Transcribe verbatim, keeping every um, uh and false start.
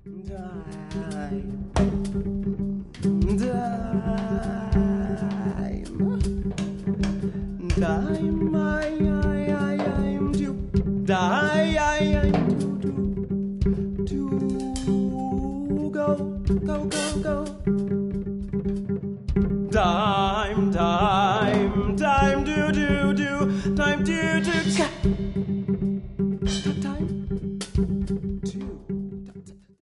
Time. Time. Time. I, I, I, I'm to die. I, I'm to, to, to go, go, go, go. Time, time, time, do, do, do, time, do, do, do.